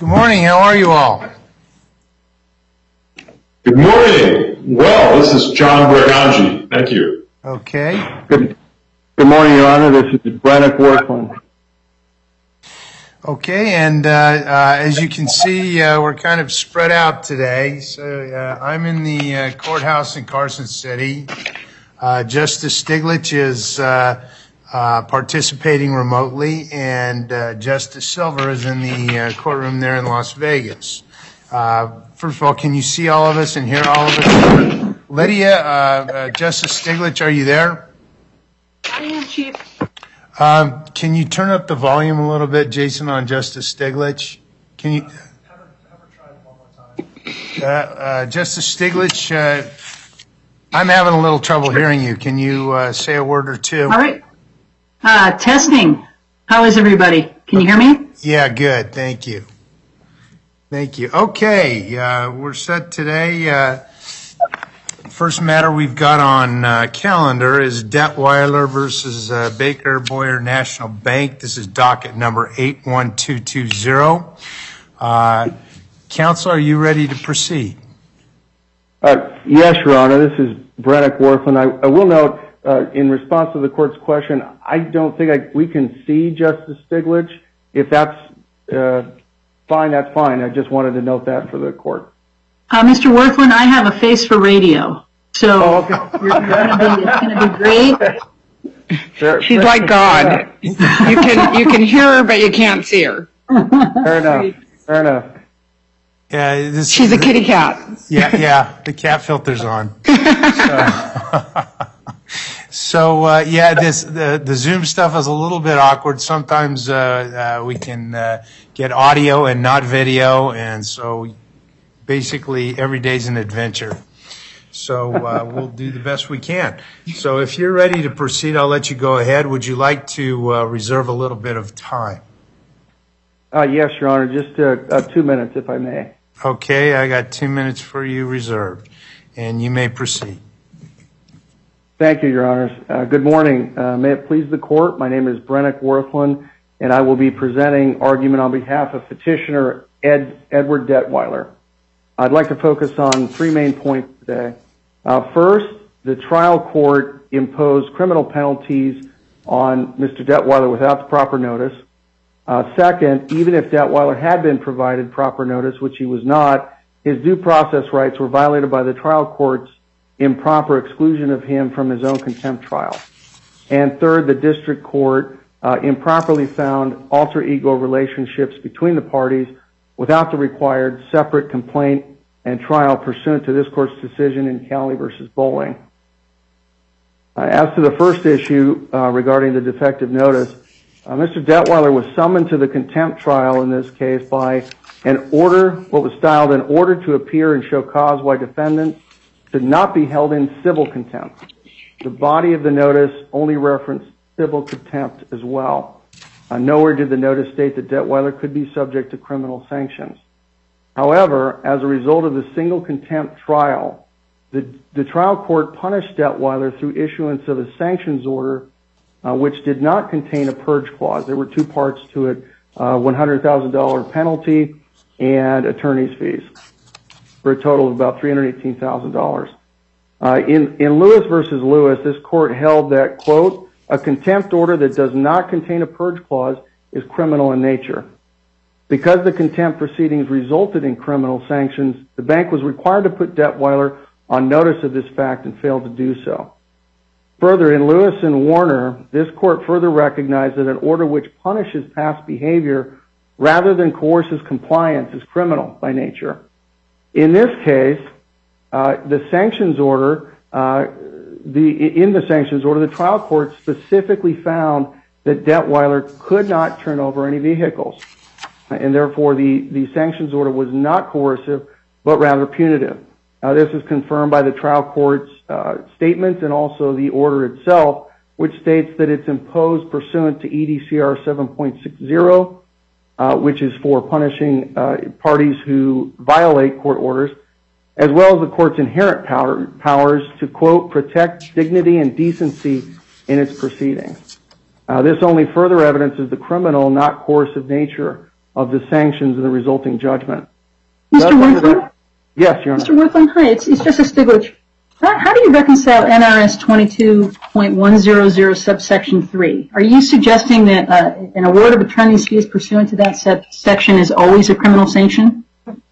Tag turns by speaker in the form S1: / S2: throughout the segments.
S1: Good morning. How are you all?
S2: Good morning. Well, this is John Berganji. Thank you.
S1: Okay.
S3: Good morning, Your Honor. This is Brennick Worthland.
S1: Okay, and as you can see, we're kind of spread out today. So I'm in the courthouse in Carson City. Justice Stiglitz is participating remotely, and Justice Silver is in the courtroom there in Las Vegas. First of all, can you see all of us and hear all of us? Lydia, Justice Stiglitz, are you there?
S4: I am, Chief.
S1: Can you turn up the volume a little bit, Jason, on Justice Stiglitz? Can you have her try it one more time? Justice Stiglitz, I'm having a little trouble hearing you. Can you say a word or two?
S4: All right. Testing. How is everybody? Can you hear me?
S1: Yeah, good. Thank you. Thank you. Okay, we're set today. First matter we've got on calendar is Detweiler versus Baker Boyer National Bank. This is docket number 81220. Counsel, are you ready to proceed?
S3: Yes, Your Honor. This is Brennick Worthland. I will note, in response to the court's question, I don't think we can see Justice Stiglitz. If that's fine, that's fine. I just wanted to note that for the court.
S4: Mr. Worthland, I have a face for radio, so
S3: okay.
S4: It's going to be great.
S5: She's like God. You can hear her, but you can't see her.
S3: Fair enough. Fair enough.
S1: Yeah,
S5: she's a kitty cat.
S1: Yeah, the cat filter's on. So the Zoom stuff is a little bit awkward. Sometimes we can get audio and not video, and so basically every day's an adventure. So we'll do the best we can. So if you're ready to proceed, I'll let you go ahead. Would you like to reserve a little bit of time?
S3: Yes, Your Honor. Just 2 minutes, if I may.
S1: Okay, I got 2 minutes for you reserved, and you may proceed.
S3: Thank you, Your Honors. Good morning. May it please the court, my name is Brennick Worthland, and I will be presenting argument on behalf of petitioner Edward Detweiler. I'd like to focus on 3 main points today. First, the trial court imposed criminal penalties on Mr. Detweiler without the proper notice. Second, even if Detweiler had been provided proper notice, which he was not, his due process rights were violated by the trial court's improper exclusion of him from his own contempt trial. And third, the district court improperly found alter ego relationships between the parties without the required separate complaint and trial pursuant to this court's decision in Cali versus Bowling. As to the first issue regarding the defective notice, Mr. Detweiler was summoned to the contempt trial in this case by an order, what was styled an order to appear and show cause why defendants should not be held in civil contempt. The body of the notice only referenced civil contempt as well. Nowhere did the notice state that Detweiler could be subject to criminal sanctions. However, as a result of the single contempt trial, the trial court punished Detweiler through issuance of a sanctions order which did not contain a purge clause. There were 2 parts to it, $100,000 penalty and attorney's fees, for a total of about $318,000. In Lewis versus Lewis, this court held that, quote, a contempt order that does not contain a purge clause is criminal in nature. Because the contempt proceedings resulted in criminal sanctions, the bank was required to put Detweiler on notice of this fact and failed to do so. Further, in Lewis and Warner, this court further recognized that an order which punishes past behavior rather than coerces compliance is criminal by nature. In this case, the sanctions order, the trial court specifically found that Detweiler could not turn over any vehicles, and therefore the sanctions order was not coercive, but rather punitive. This is confirmed by the trial court's statements and also the order itself, which states that it's imposed pursuant to EDCR 7.60, which is for punishing parties who violate court orders, as well as the court's inherent powers to, quote, protect dignity and decency in its proceedings. This only further evidences the criminal, not coercive nature of the sanctions and the resulting judgment.
S4: Mr. Wortham?
S3: Yes, Your Honor.
S4: Mr. Wortham, hi, it's Justice Stiglitz. How do you reconcile NRS 22.100 subsection 3? Are you suggesting that an award of attorney's fees pursuant to that section is always a criminal sanction?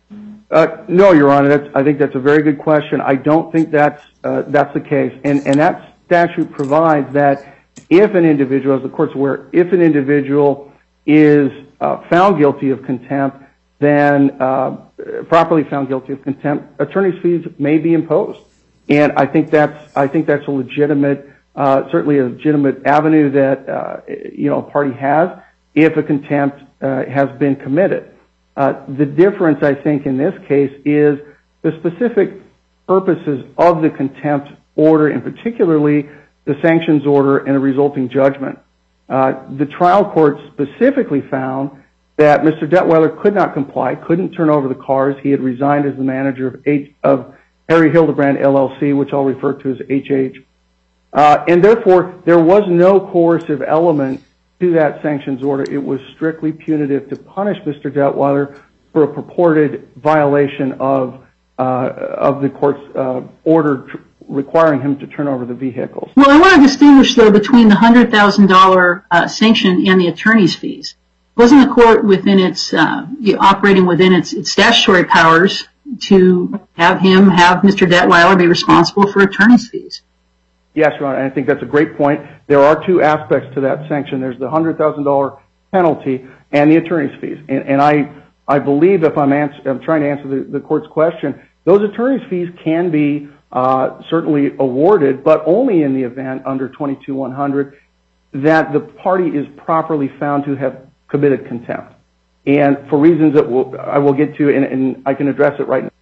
S3: No, Your Honor. I think that's a very good question. I don't think that's the case. And that statute provides that if an individual, as the Court's aware, if an individual is found guilty of contempt, then properly found guilty of contempt, attorney's fees may be imposed. And I think that's a legitimate, certainly a legitimate avenue that a party has if a contempt has been committed. The difference, I think, in this case is the specific purposes of the contempt order, and particularly the sanctions order and the resulting judgment. The trial court specifically found that Mr. Detweiler could not comply, couldn't turn over the cars. He had resigned as the manager of Harry Hildebrand LLC, which I'll refer to as HH. And therefore, there was no coercive element to that sanctions order. It was strictly punitive to punish Mr. Detweiler for a purported violation of the court's order requiring him to turn over the vehicles.
S4: Well, I want to distinguish, though, between the $100,000 sanction and the attorney's fees. Wasn't the court within its operating within its statutory powers to have Mr. Detweiler be responsible for attorney's fees?
S3: Yes, Your Honor, and I think that's a great point. There are two aspects to that sanction. There's the $100,000 penalty and the attorney's fees. And I believe, if I'm trying to answer the court's question, those attorney's fees can be certainly awarded, but only in the event under 22-100 that the party is properly found to have committed contempt. And for reasons that I will get to, and I can address it right now.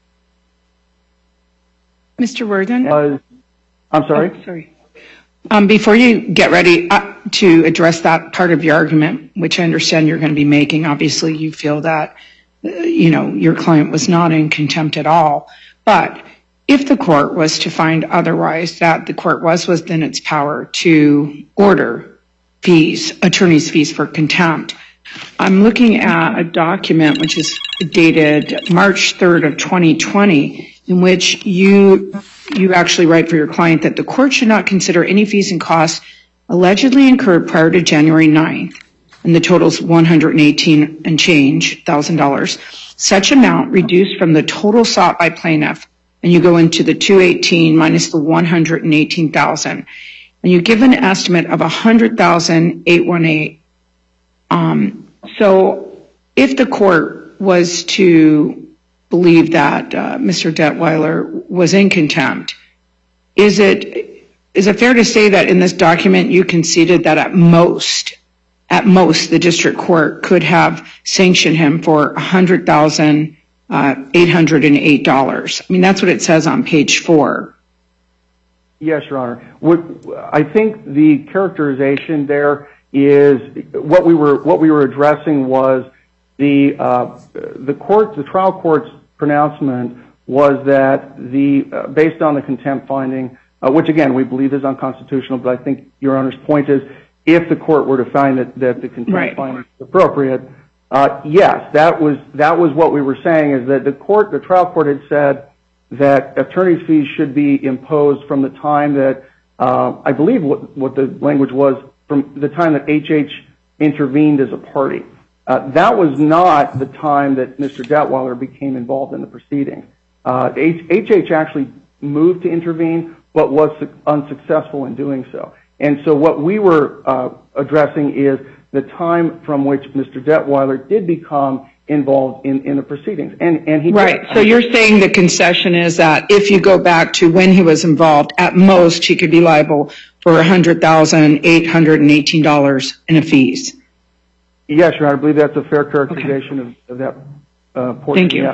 S5: Mr. Wortham?
S3: I'm sorry?
S5: Oh, sorry. Before you get ready to address that part of your argument, which I understand you're going to be making, obviously you feel that, your client was not in contempt at all. But if the court was to find otherwise, that the court was within its power to order fees, attorney's fees for contempt, I'm looking at a document which is dated March 3rd of 2020, in which you actually write for your client that the court should not consider any fees and costs allegedly incurred prior to January 9th, and the total's $118 and change $1,000. Such amount reduced from the total sought by plaintiff, and you go into the $218 minus the $118,000, and you give an estimate of $100,818. So if the court was to believe that Mr. Detweiler was in contempt, is it fair to say that in this document you conceded that at most the district court could have sanctioned him for $100,808? I mean, that's what it says on page 4.
S3: Yes, Your Honor. I think the characterization there is what we were addressing was the trial court's pronouncement was that based on the contempt finding, which again we believe is unconstitutional, but I think Your Honor's point is if the court were to find that the contempt finding is appropriate, yes, that was what we were saying, is that the trial court had said that attorney's fees should be imposed from the time that I believe what the language was, from the time that HH intervened as a party. That was not the time that Mr. Detweiler became involved in the proceedings. HH actually moved to intervene, but was unsuccessful in doing so. And so what we were addressing is the time from which Mr. Detweiler did become involved in the proceedings. And he
S5: right. So you're saying the concession is that if you go back to when he was involved, at most he could be liable for $100,818 in fees.
S3: Yes, Your Honor. I believe that's a fair characterization of that portion.
S5: Thank you.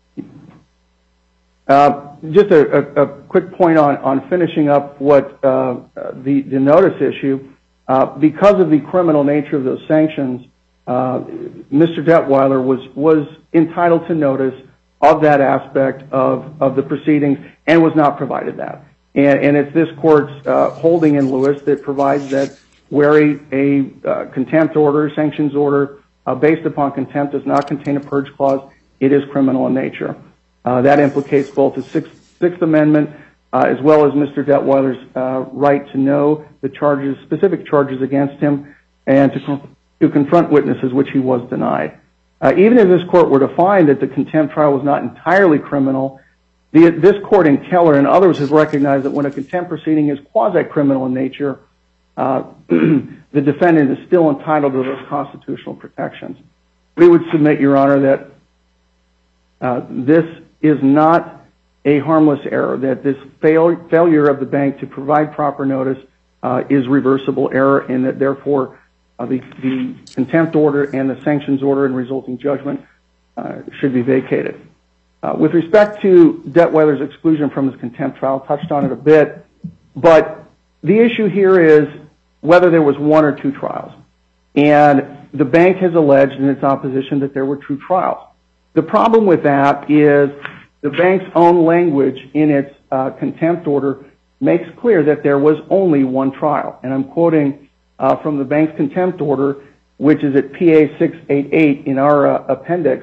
S3: Just a quick point on finishing up what the notice issue. Because of the criminal nature of those sanctions, Mr. Detweiler was entitled to notice of that aspect of the proceedings and was not provided that. And it's this court's holding in Lewis that provides that where a contempt order, sanctions order based upon contempt does not contain a purge clause, it is criminal in nature. That implicates both the Sixth Amendment as well as Mr. Detweiler's right to know the charges, specific charges against him, and to confront witnesses, which he was denied. Even if this court were to find that the contempt trial was not entirely criminal, this court in Keller and others have recognized that when a contempt proceeding is quasi-criminal in nature, the defendant is still entitled to those constitutional protections. We would submit, Your Honor, that this is not a harmless error, that this failure of the bank to provide proper notice is reversible error, and that therefore the contempt order and the sanctions order and resulting judgment should be vacated. With respect to Detweiler's exclusion from his contempt trial, touched on it a bit, but the issue here is whether there was one or two trials. And the bank has alleged in its opposition that there were two trials. The problem with that is the bank's own language in its contempt order makes clear that there was only one trial. And I'm quoting from the bank's contempt order, which is at PA 688 in our appendix.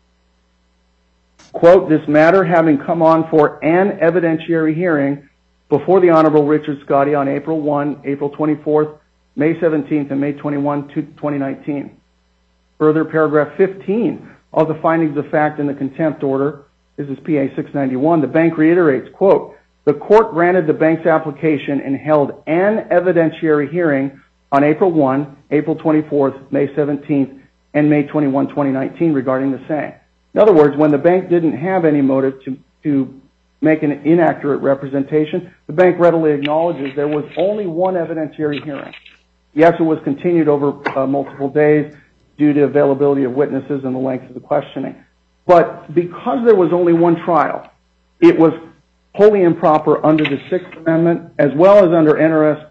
S3: Quote, this matter having come on for an evidentiary hearing before the Honorable Richard Scotti on April 1, April 24th, May 17th, and May 21, 2019. Further, paragraph 15 of the findings of fact in the contempt order, this is PA 691, the bank reiterates, quote, the court granted the bank's application and held an evidentiary hearing on April 1, April 24th, May 17th, and May 21, 2019 regarding the same. In other words, when the bank didn't have any motive to make an inaccurate representation, the bank readily acknowledges there was only one evidentiary hearing. Yes, it was continued over multiple days due to availability of witnesses and the length of the questioning. But because there was only one trial, it was wholly improper under the Sixth Amendment as well as under NRS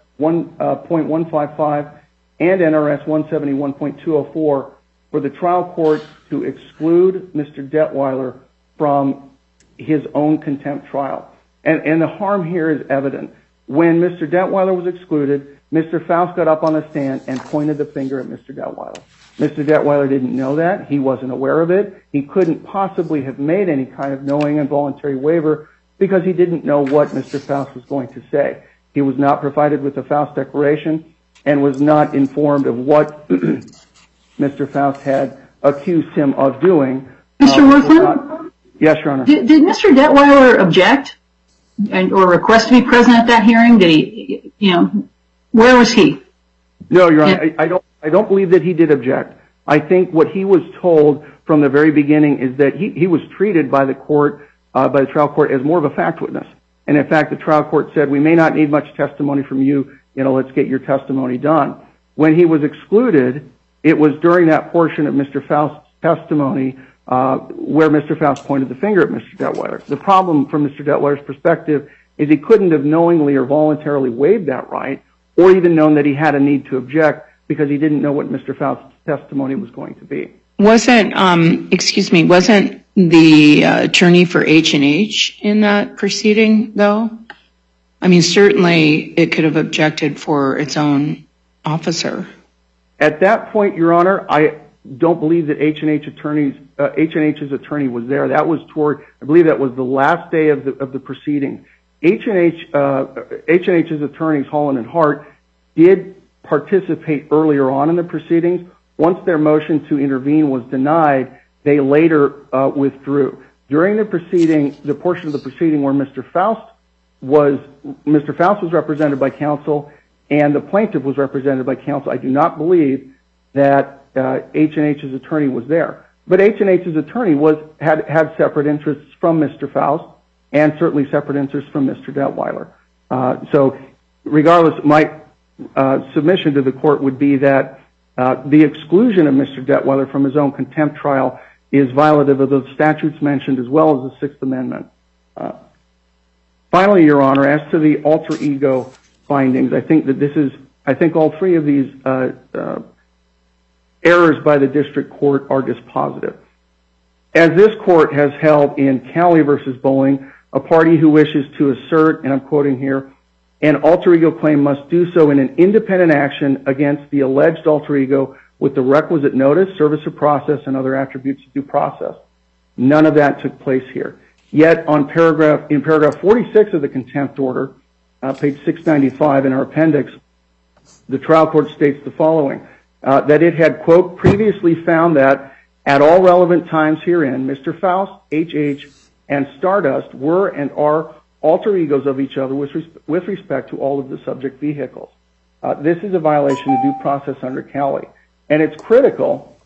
S3: 1.155 and NRS 171.204 for the trial court to exclude Mr. Detweiler from his own contempt trial. And the harm here is evident. When Mr. Detweiler was excluded, Mr. Faust got up on the stand and pointed the finger at Mr. Detweiler. Mr. Detweiler didn't know that. He wasn't aware of it. He couldn't possibly have made any kind of knowing and voluntary waiver because he didn't know what Mr. Faust was going to say. He was not provided with a Faust declaration and was not informed of what Mr. Faust had accused him of doing.
S4: Mr. Worthman?
S3: Yes, Your Honor.
S4: Did Mr. Detweiler object or request to be present at that hearing? Did he, where was he?
S3: No, Your Honor, I don't believe that he did object. I think what he was told from the very beginning is that he was treated by the court, by the trial court, as more of a fact witness. And in fact, the trial court said, we may not need much testimony from you, let's get your testimony done. When he was excluded, it was during that portion of Mr. Faust's testimony where Mr. Faust pointed the finger at Mr. Detweiler. The problem from Mr. Detweiler's perspective is he couldn't have knowingly or voluntarily waived that right or even known that he had a need to object because he didn't know what Mr. Faust's testimony was going to be.
S5: Wasn't the attorney for H&H in that proceeding, though? I mean, certainly it could have objected for its own officer. At that point, Your Honor, I don't believe that H&H's attorney was there. That was I believe that was the last day of the proceeding. H&H's attorneys, Holland and Hart, did participate earlier on in the proceedings. Once their motion to intervene was denied, they later withdrew. During the proceeding, the portion of the proceeding where Mr. Faust was represented by counsel and the plaintiff was represented by counsel, I do not believe that H&H's attorney was there. But H&H's attorney had separate interests from Mr. Faust and certainly separate interests from Mr. Detweiler. So regardless, my submission to the court would be that the exclusion of Mr. Detweiler from his own contempt trial is violative of the statutes mentioned as well as the Sixth Amendment. Finally, Your Honor, as to the alter ego findings, I think all three of these errors by the district court are dispositive. As this court has held in Cali versus Bowling, a party who wishes to assert, and I'm quoting here, an alter ego claim must do so in an independent action against the alleged alter ego
S3: with the requisite notice, service of process, and other attributes of due process. None of that took place here. Yet in paragraph 46 of the contempt order, page 695 in our appendix, the trial court states the following, that it had, quote, previously found that at all relevant times herein, Mr. Faust, H.H., and Stardust were and are alter egos of each other with respect to all of the subject vehicles. This is a violation of due process under Cali. And it's critical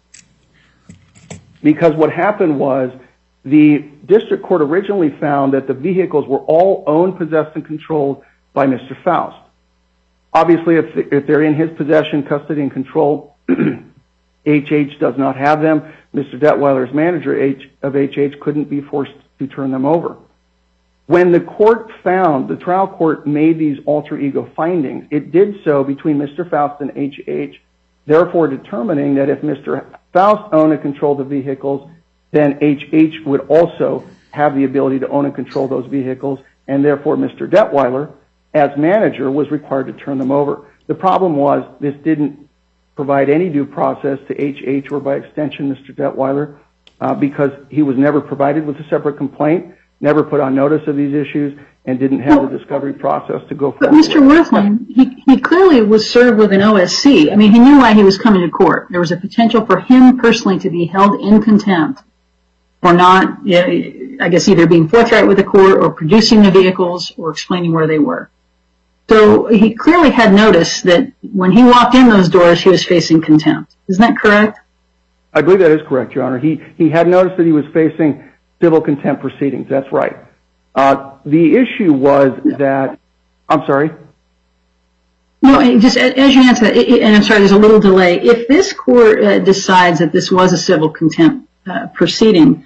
S3: because what happened was the district court originally found that the vehicles were all owned, possessed, and controlled by Mr. Faust. Obviously, if they're in his possession, custody, and control, H.H. does not have them. Mr. Detweiler's manager of H.H. couldn't be forced to turn them over. When the trial court made these alter ego findings, it did so between Mr. Faust and H.H., therefore determining that if Mr. Faust owned and controlled the vehicles, then H.H. would also have the ability to own and control those vehicles, and therefore Mr. Detweiler, as manager, was required to turn them over. The problem was this didn't provide any due process to H.H. or by extension Mr. Detweiler because he was never provided with a separate complaint, never put on notice of these issues, and didn't have the discovery process to go forward.
S4: But Mr. Worthman, he clearly was served with an OSC. I mean, he knew why he was coming to court. There was a potential for him personally to be held in contempt for not, I guess, either being forthright with the court or producing the vehicles or explaining where they were. So he clearly had notice that when he walked in those doors, he was facing contempt. Isn't that correct?
S3: I believe that is correct, Your Honor. He had noticed that he was facing civil contempt proceedings. That's right. The issue was that, I'm sorry?
S4: No, just as you answer that, and I'm sorry, there's a little delay. If this court decides that this was a civil contempt proceeding,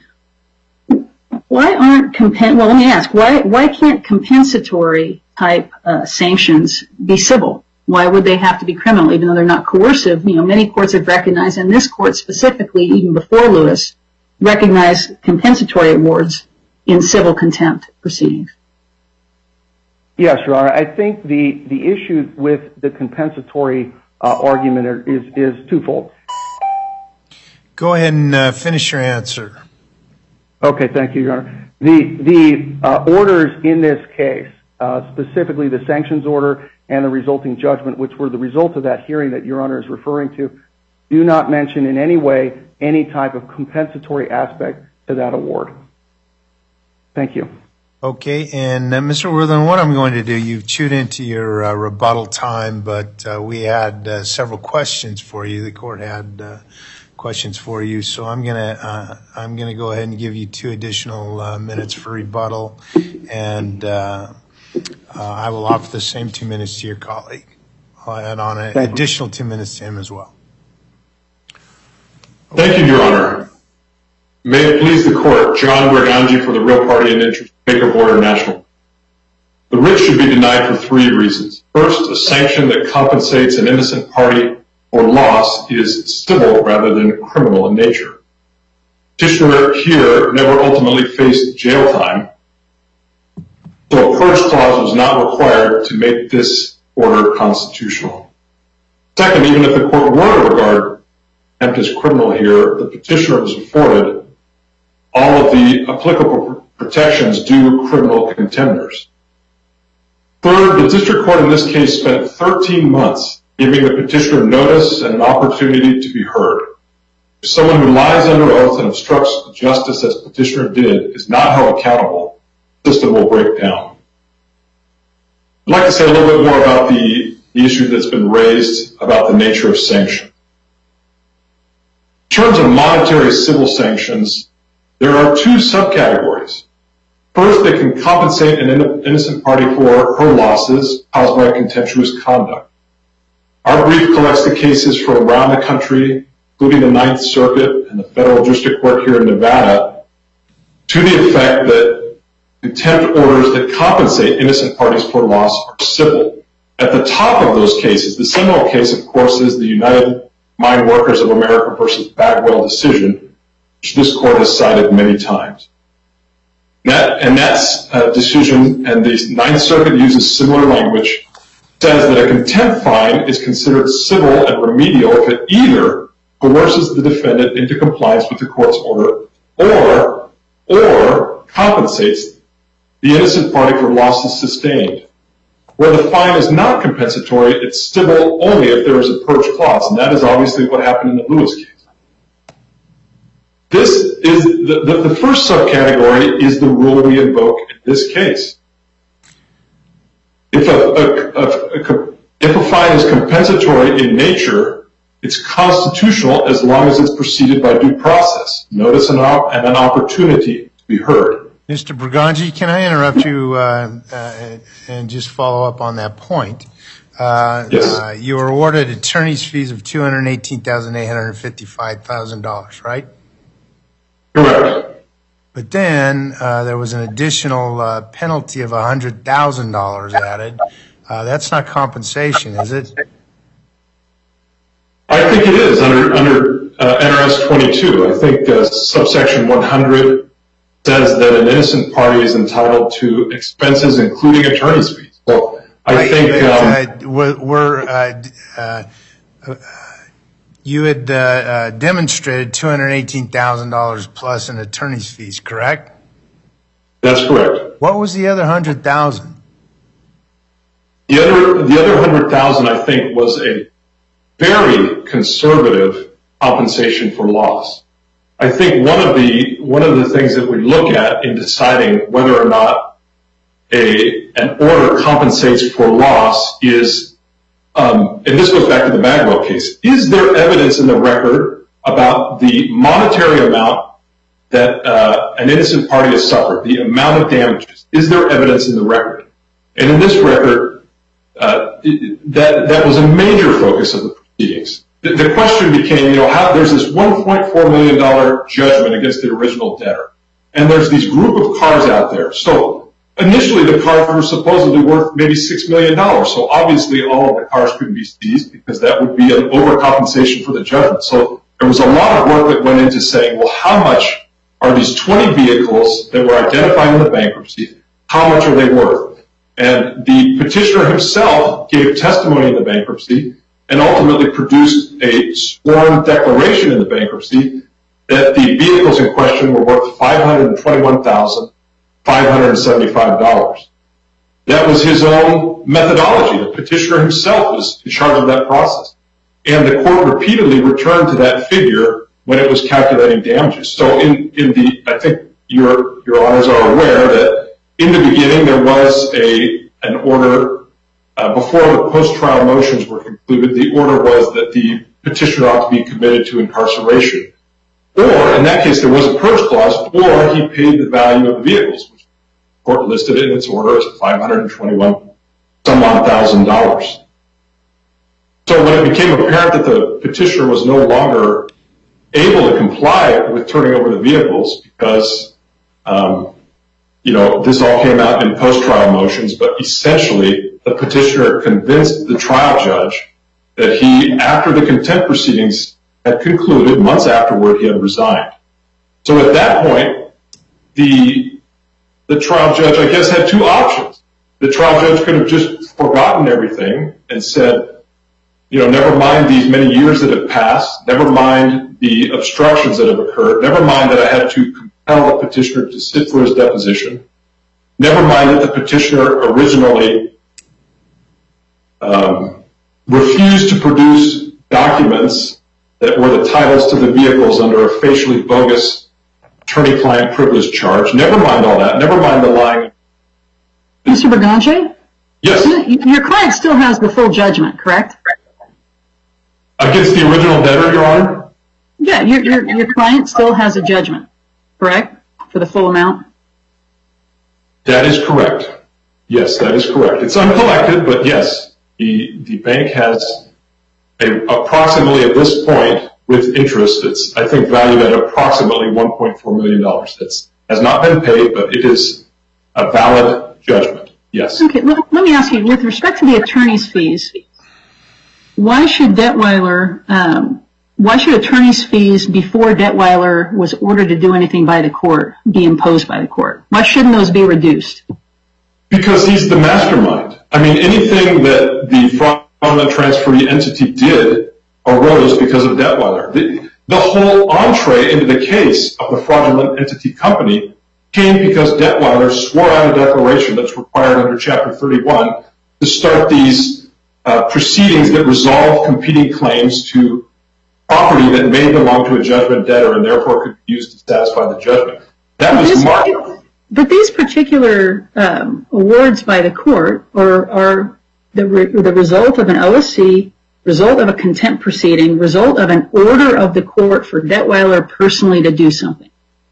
S4: why aren't, well, let me ask, why can't compensatory type sanctions be civil? Why would they have to be criminal, even though they're not coercive? You know, many courts have recognized, and this court specifically, even before Lewis, recognized compensatory awards in civil contempt proceedings.
S3: Yes, Your Honor. I think the issue with the compensatory argument is twofold.
S1: Go ahead and finish your answer.
S3: Okay, thank you, Your Honor. The orders in this case, specifically the sanctions order and the resulting judgment, which were the result of that hearing that Your Honor is referring to, do not mention in any way any type of compensatory aspect to that award. Thank you.
S1: Okay, and Mr. Worthman, what I'm going to do, you've chewed into your rebuttal time, but we had several questions for you. The court had questions for you, so I'm gonna go ahead and give you 2 additional minutes for rebuttal, and I will offer the same 2 minutes to your colleague. I'll add on an additional 2 minutes to him as well.
S2: Thank you, Your Honor. May it please the court, John Berganji for the Real Party and Interest Baker Board International. The writ should be denied for 3 reasons. First, a sanction that compensates an innocent party or loss is civil rather than criminal in nature. Petitioner here never ultimately faced jail time, so a purge clause was not required to make this order constitutional. Second, even if the court were to regard contempt as criminal here, the petitioner was afforded all of the applicable protections due criminal contenders. Third, the district court in this case spent 13 months giving the petitioner notice and an opportunity to be heard. If someone who lies under oath and obstructs justice as petitioner did is not held accountable, the system will break down. I'd like to say a little bit more about the issue that's been raised about the nature of sanction. In terms of monetary civil sanctions, there are 2 subcategories. First, they can compensate an innocent party for her losses caused by contemptuous conduct. Our brief collects the cases from around the country, including the Ninth Circuit and the Federal District Court here in Nevada, to the effect that contempt orders that compensate innocent parties for loss are civil. At the top of those cases, the seminal case, of course, is the United Mine Workers of America versus Bagwell decision, which this court has cited many times. That decision, and the Ninth Circuit uses similar language, says that a contempt fine is considered civil and remedial if it either coerces the defendant into compliance with the court's order, or compensates the innocent party for losses sustained. Where the fine is not compensatory, it's civil only if there is a purge clause, and that is obviously what happened in the Lewis case. This is the first subcategory is the rule we invoke in this case. If a fine is compensatory in nature, it's constitutional as long as it's preceded by due process, notice and an opportunity to be heard.
S1: Mr. Brigangi, can I interrupt you and just follow up on that point?
S2: Yes.
S1: You were awarded attorney's fees of $218,855, right?
S2: Correct.
S1: But then there was an additional penalty of $100,000 added. That's not compensation, is it?
S2: I think it is under NRS 22. I think subsection 100 says that an innocent party is entitled to expenses, including attorney's fees. So I think you had demonstrated $218,000 plus in attorney's fees, correct? That's correct.
S1: What was the other $100,000?
S2: The other $100,000, I think, was a very conservative compensation for loss. I think one of the things that we look at in deciding whether or not an order compensates for loss is, and this goes back to the Bagwell case, is there evidence in the record about the monetary amount that an innocent party has suffered, the amount of damages? Is there evidence in the record? And in this record, that was a major focus of the proceedings. The question became, there's this $1.4 million judgment against the original debtor, and there's these group of cars out there. So initially, the cars were supposedly worth maybe $6 million. So obviously, all of the cars couldn't be seized because that would be an overcompensation for the judgment. So there was a lot of work that went into saying, well, how much are these 20 vehicles that were identified in the bankruptcy, how much are they worth? And the petitioner himself gave testimony in the bankruptcy and ultimately produced a sworn declaration in the bankruptcy that the vehicles in question were worth $521,575. That was his own methodology. The petitioner himself was in charge of that process. And the court repeatedly returned to that figure when it was calculating damages. So I think your honors are aware that in the beginning there was an order before the post-trial motions were concluded. The order was that the petitioner ought to be committed to incarceration. Or, in that case, there was a purge clause, or he paid the value of the vehicles, which the court listed in its order as $521,000. So when it became apparent that the petitioner was no longer able to comply with turning over the vehicles because, this all came out in post-trial motions, but essentially the petitioner convinced the trial judge that he, after the contempt proceedings had concluded, months afterward, he had resigned. So at that point, the trial judge, I guess, had two options. The trial judge could have just forgotten everything and said, never mind these many years that have passed, never mind the obstructions that have occurred, never mind that I had to compel the petitioner to sit for his deposition, never mind that the petitioner originally refused to produce documents that were the titles to the vehicles under a facially bogus attorney-client privilege charge. Never mind all that. Never mind the lying.
S4: Mr. Brigangi?
S2: Yes.
S4: Your client still has the full judgment, correct?
S2: Against the original debtor, Your Honor?
S4: Yeah, your client still has a judgment, correct, for the full amount?
S2: That is correct. Yes, that is correct. It's uncollected, but yes, the bank has approximately at this point with interest, it's I think valued at approximately $1.4 million. That has not been paid, but it is a valid judgment. Yes.
S4: Okay, let me ask you, with respect to the attorney's fees, why should attorney's fees before Detweiler was ordered to do anything by the court be imposed by the court? Why shouldn't those be reduced?
S2: Because he's the mastermind. I mean, anything that the fraudulent transferee entity did arose because of Detweiler. The whole entree into the case of the fraudulent entity company came because Detweiler swore out a declaration that's required under Chapter 31 to start these proceedings that resolve competing claims to property that may belong to a judgment debtor and therefore could be used to satisfy the judgment. That was March.
S4: But these particular awards by the court are the result of an OSC, result of a contempt proceeding, result of an order of the court for Detweiler personally to do something.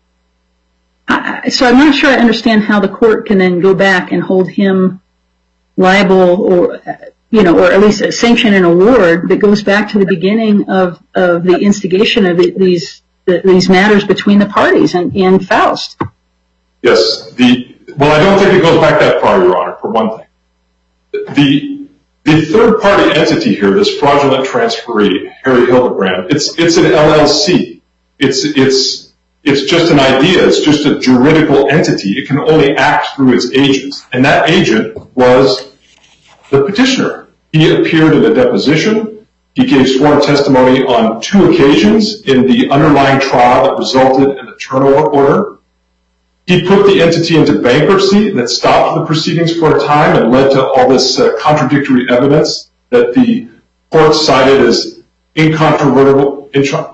S4: So I'm not sure I understand how the court can then go back and hold him liable or at least sanction an award that goes back to the beginning of the instigation of these matters between the parties and Faust.
S2: Yes. Well, I don't think it goes back that far, Your Honor, for one thing. The third-party entity here, this fraudulent transferee, Harry Hildebrand, it's an LLC. It's just an idea. It's just a juridical entity. It can only act through its agents. And that agent was the petitioner. He appeared in a deposition. He gave sworn testimony on 2 occasions in the underlying trial that resulted in a turnover order. He put the entity into bankruptcy that stopped the proceedings for a time and led to all this contradictory evidence that the court cited as incontrovertible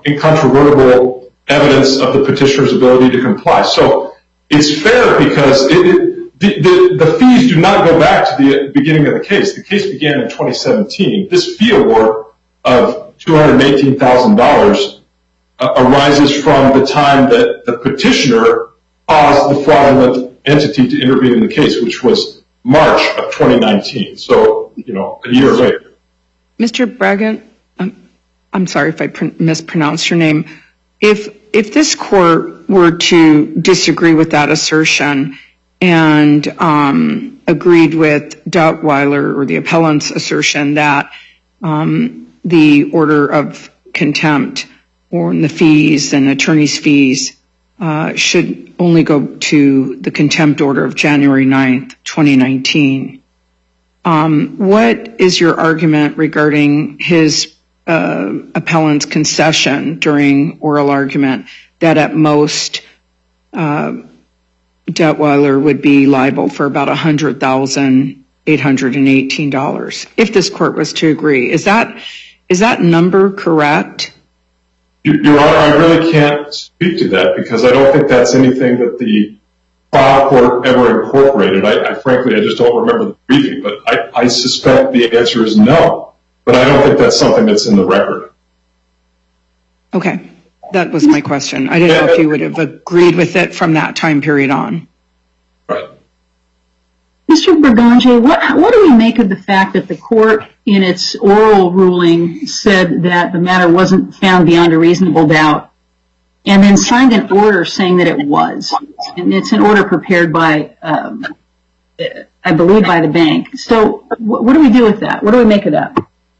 S2: evidence of the petitioner's ability to comply. So it's fair because the fees do not go back to the beginning of the case. The case began in 2017. This fee award of $218,000 arises from the time that the petitioner caused the fraudulent entity to intervene in the case, which was March of 2019. So, a year later.
S5: Mr. Bragan, I'm sorry if I mispronounced your name. If this court were to disagree with that assertion and agreed with Detweiler or the appellant's assertion that the order of contempt or the fees and attorney's fees should only go to the contempt order of January 9th, 2019, what is your argument regarding his appellant's concession during oral argument that at most Detweiler would be liable for about $100,818 if this court was to agree? Is that number correct?
S2: Your Honor, I really can't speak to that because I don't think that's anything that the trial court ever incorporated. Frankly, I just don't remember the briefing, but I suspect the answer is no. But I don't think that's something that's in the record.
S5: Okay. That was my question. I didn't know if you would have agreed with it from that time period on.
S2: Right.
S4: Mr. Bergange, what do we make of the fact that the court in its oral ruling said that the matter wasn't found beyond a reasonable doubt and then signed an order saying that it was? And it's an order prepared by, I believe, by the bank. So what do we do with that? What do we make of that?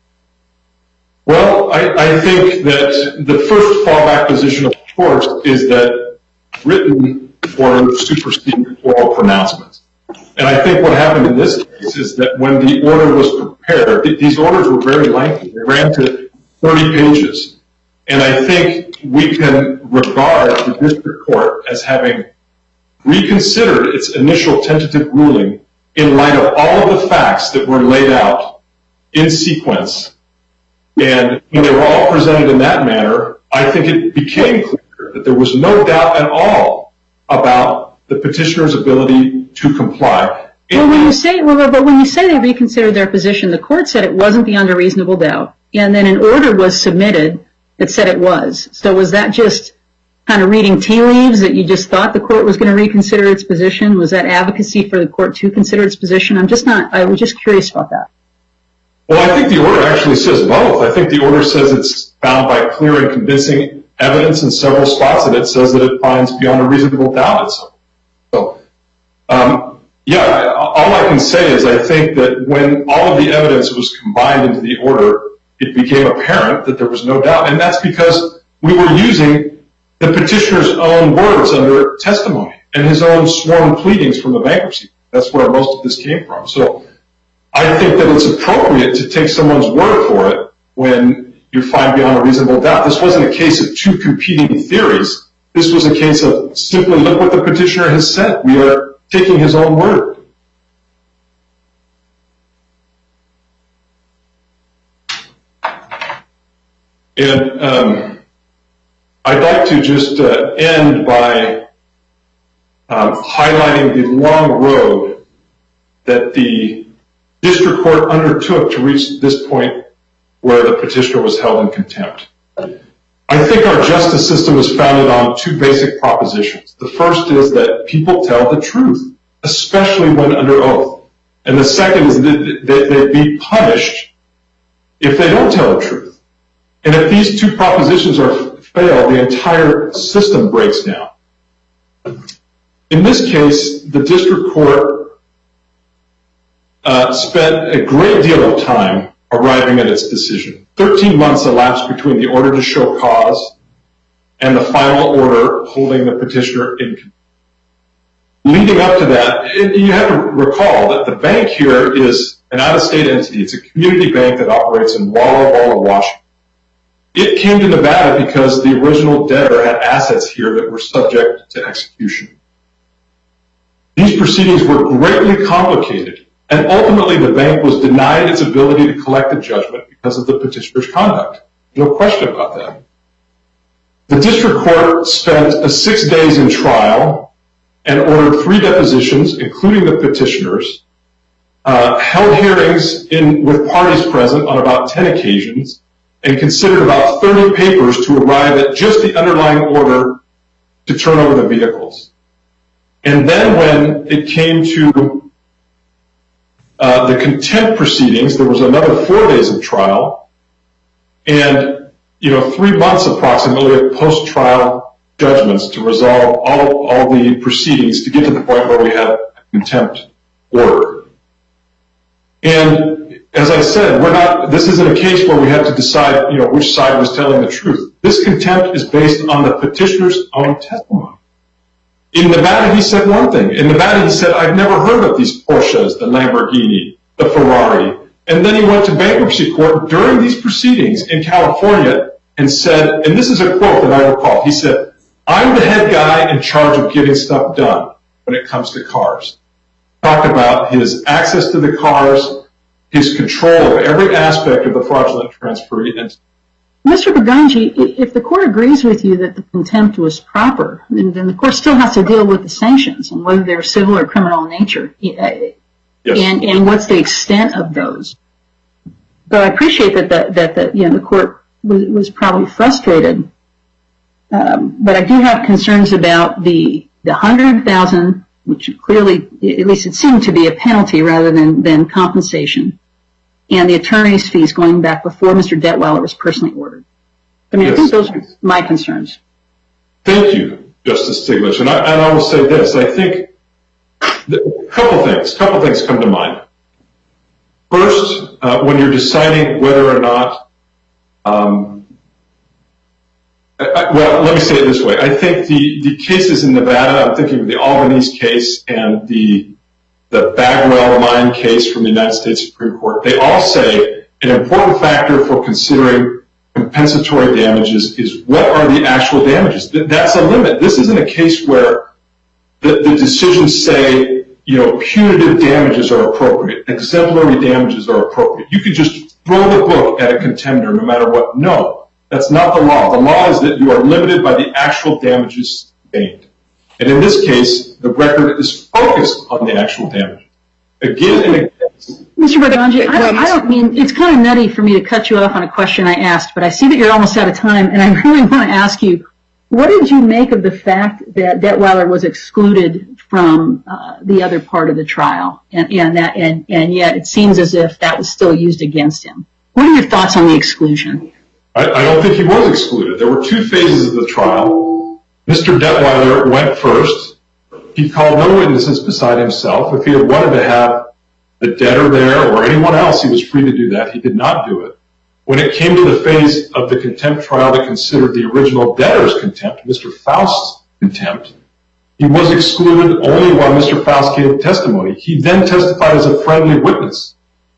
S2: Well, I think that the first fallback position, of course, is that written orders supersede oral pronouncements. And I think what happened in this case is that when the order was prepared, these orders were very lengthy. They ran to 30 pages. And I think we can regard the district court as having reconsidered its initial tentative ruling in light of all of the facts that were laid out in sequence. And when they were all presented in that manner, I think it became clear that there was no doubt at all about the petitioner's ability to comply.
S4: But when you say they reconsidered their position, the court said it wasn't beyond a reasonable doubt, and then an order was submitted that said it was. So was that just kind of reading tea leaves that you just thought the court was going to reconsider its position? Was that advocacy for the court to consider its position? I was just curious about that.
S2: Well, I think the order actually says both. I think the order says it's bound by clear and convincing evidence in several spots, and it says that it finds beyond a reasonable doubt. So, all I can say is I think that when all of the evidence was combined into the order, it became apparent that there was no doubt. And that's because we were using the petitioner's own words under testimony and his own sworn pleadings from the bankruptcy. That's where most of this came from. So I think that it's appropriate to take someone's word for it when you find beyond a reasonable doubt. This wasn't a case of two competing theories. This was a case of simply look what the petitioner has said. We are taking his own word. And I'd like to just end by highlighting the long road that the district court undertook to reach this point where the petitioner was held in contempt. I think our justice system is founded on two basic propositions. The first is that people tell the truth, especially when under oath. And the second is that they be punished if they don't tell the truth. And if these two propositions fail, the entire system breaks down. In this case, the district court spent a great deal of time arriving at its decision. 13 months elapsed between the order to show cause and the final order holding the petitioner in contempt. Leading up to that, you have to recall that the bank here is an out-of-state entity. It's a community bank that operates in Walla Walla, Washington. It came to Nevada because the original debtor had assets here that were subject to execution. These proceedings were greatly complicated, and ultimately the bank was denied its ability to collect a judgment because of the petitioner's conduct. No question about that. The district court spent 6 days in trial and ordered 3 depositions, including the petitioner's, held hearings with parties present on about 10 occasions, and considered about 30 papers to arrive at just the underlying order to turn over the vehicles. And then when it came to the contempt proceedings, there was another 4 days of trial, and 3 months approximately of post-trial judgments to resolve all the proceedings to get to the point where we had a contempt order. And as I said, this isn't a case where we have to decide, which side was telling the truth. This contempt is based on the petitioner's own testimony. In Nevada, he said one thing. In Nevada, he said, I've never heard of these Porsches, the Lamborghini, the Ferrari. And then he went to bankruptcy court during these proceedings in California and said, and this is a quote that I recall, he said, I'm the head guy in charge of getting stuff done when it comes to cars. Talked about his access to the cars, his control of every aspect of the fraudulent transfer.
S4: Mr. Berganji, if the court agrees with you that the contempt was proper, then the court still has to deal with the sanctions and whether they're civil or criminal in nature. Yes. And what's the extent of those. But I appreciate that the court was probably frustrated. But I do have concerns about the $100,000, which clearly, at least it seemed to be a penalty rather than compensation, and the attorney's fees going back before Mr. Detweiler was personally ordered. I mean, yes. I think those are my concerns.
S2: Thank you, Justice Stiglitz. And I will say this. I think a couple things come to mind. First, when you're deciding whether or not, well, let me say it this way. I think the cases in Nevada, I'm thinking of the Albanese case and the Bagwell mine case from the United States Supreme Court, they all say an important factor for considering compensatory damages is what are the actual damages. That's a limit. This isn't a case where the decisions say, punitive damages are appropriate, exemplary damages are appropriate. You can just throw the book at a contender no matter what. No, that's not the law. The law is that you are limited by the actual damages gained. And in this case, the record is focused on the actual damage. Again and again.
S4: Mr. Berganji, I don't mean, it's kind of nutty for me to cut you off on a question I asked, but I see that you're almost out of time, and I really want to ask you, what did you make of the fact that Detweiler was excluded from the other part of the trial, and yet it seems as if that was still used against him? What are your thoughts on the exclusion?
S2: I don't think he was excluded. There were 2 phases of the trial. Mr. Detweiler went first. He called no witnesses beside himself. If he had wanted to have the debtor there or anyone else, he was free to do that. He did not do it. When it came to the phase of the contempt trial that considered the original debtor's contempt, Mr. Faust's contempt, he was excluded only while Mr. Faust gave testimony. He then testified as a friendly witness.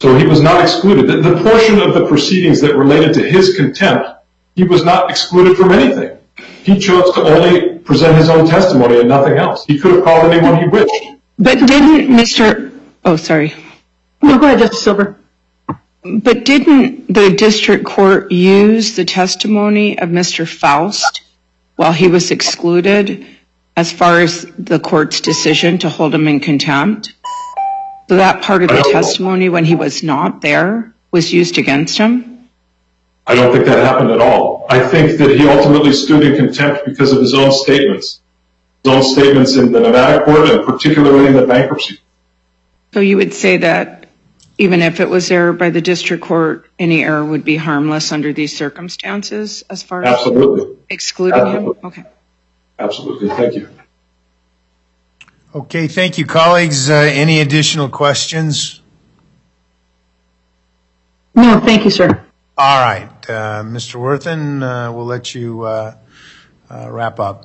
S2: So he was not excluded. The portion of the proceedings that related to his contempt, he was not excluded from anything. He chose to only present his own testimony and nothing else. He could have called anyone he wished.
S5: But didn't oh, sorry.
S4: No, go ahead, Justice Silver.
S5: But didn't the district court use the testimony of Mr. Faust while he was excluded as far as the court's decision to hold him in contempt? So that part of the testimony when he was not there was used against him?
S2: I don't think that happened at all. I think that he ultimately stood in contempt because of his own statements. His own statements in the Nevada court and particularly in the bankruptcy.
S5: So you would say that even if it was error by the district court, any error would be harmless under these circumstances as far as excluding him? Okay.
S2: Absolutely. Thank you.
S1: Okay, thank you, colleagues. Any additional questions?
S4: No, thank you, sir.
S1: All right. Mr. Worthen, we'll let you wrap up.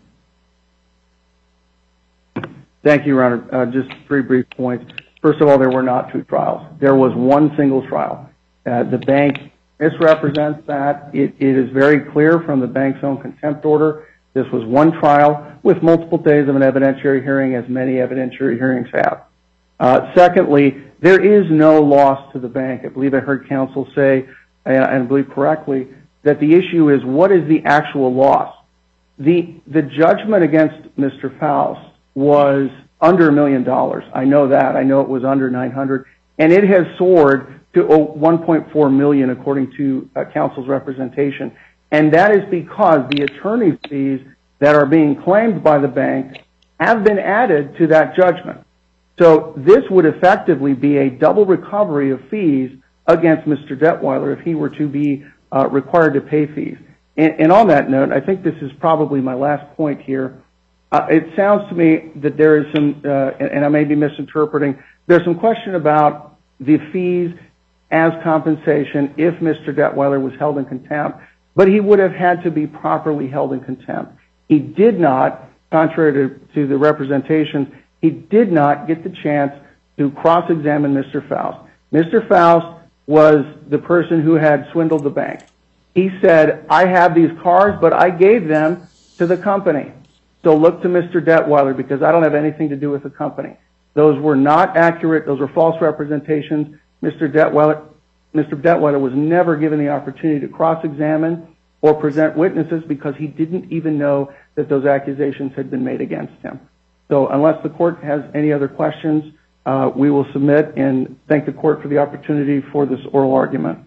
S3: Thank you, Your Honor. Just 3 brief points. First of all, there were not 2 trials. There was one single trial. The bank misrepresents that. It is very clear from the bank's own contempt order. This was one trial with multiple days of an evidentiary hearing, as many evidentiary hearings have. Secondly, there is no loss to the bank. I believe I heard counsel say, and I believe correctly, that the issue is what is the actual loss. The judgment against Mr. Faust was under $1 million. I know that. I know it was under $900,000, and it has soared to $1.4 million according to counsel's representation. And that is because the attorney's fees that are being claimed by the bank have been added to that judgment. So this would effectively be a double recovery of fees against Mr. Detweiler if he were to be required to pay fees. And on that note, I think this is probably my last point here. It sounds to me that there is some, and I may be misinterpreting, there's some question about the fees as compensation if Mr. Detweiler was held in contempt, but he would have had to be properly held in contempt. He did not, contrary to the representations, he did not get the chance to cross-examine Mr. Faust. Mr. Faust was the person who had swindled the bank. He said, I have these cars, but I gave them to the company. So look to Mr. Detweiler because I don't have anything to do with the company. Those were not accurate. Those were false representations. Mr. Detweiler was never given the opportunity to cross-examine or present witnesses because he didn't even know that those accusations had been made against him. So unless the court has any other questions, we will submit and thank the court for the opportunity for this oral argument.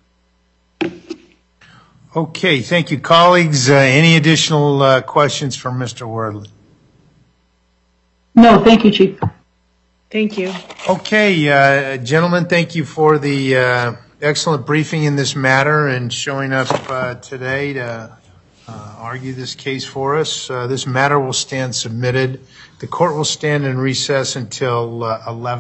S1: Okay, thank you, colleagues. Any additional questions for Mr. Wordley?
S4: No, thank you, Chief.
S5: Thank you.
S1: Okay, gentlemen, thank you for the excellent briefing in this matter and showing up today to argue this case for us. This matter will stand submitted. The court will stand in recess until 11.